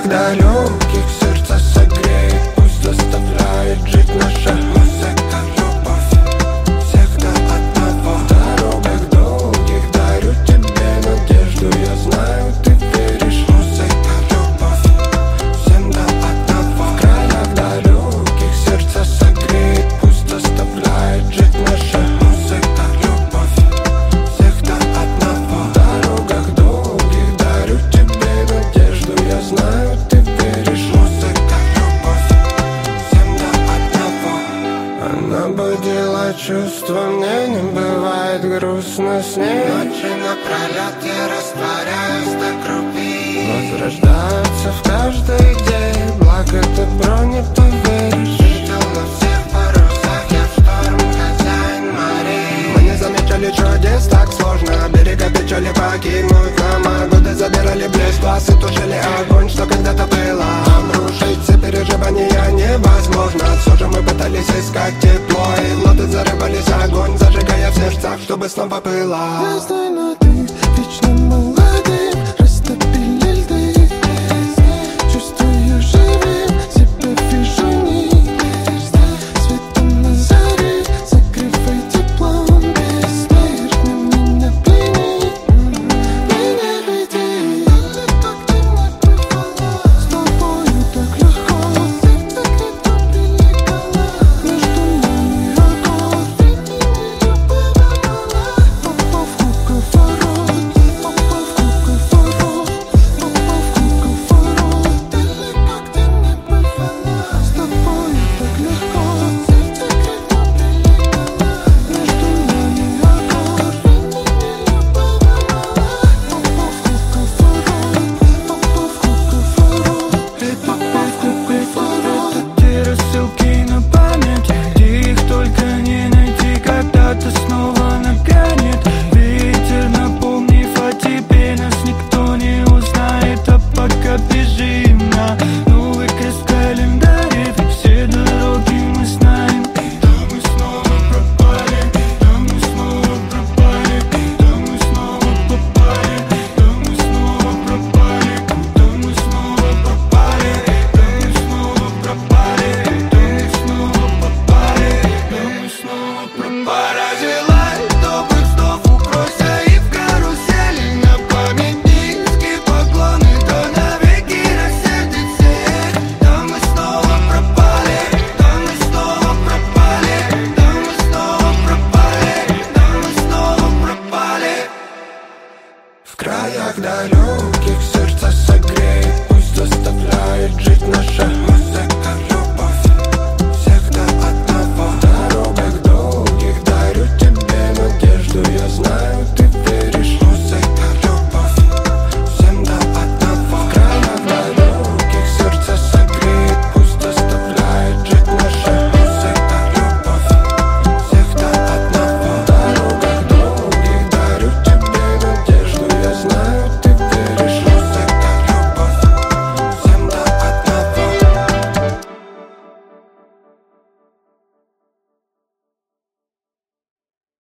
краях далеких сердце согреет, пусть заставляет жить наша музыка. Любовь всегда одного. В дорогах долгих дарю тебе надежду, я знаю, ты веришь. Музыка, любовь всем до одного. В краях далеких сердце согреет, пусть заставляет жить наша музыка. Любовь всегда одного. В дорогах долгих дарю тебе надежду, я знаю, ты веришь. Музыка, любовь всем до одного. Она будила чувства, мне не бывает грустно с ней. Ночи напролет я растворяюсь до крупиц, возрождается в каждой идее, благо добро не поверишь. Видел на всех парусах, я в шторм, хозяин морей. Мы не замечали чудес, так сложно. Берега печали покинуть нам, а годы забирали блеск глаз и тушили огонь, что когда-то было. Обрушить все переживания невозможно. Все же мы пытались искать тепло, и в ноты зарывались огонь, зажигая в сердцах, чтобы снова пылать. Я знаю, но ты вечно мой.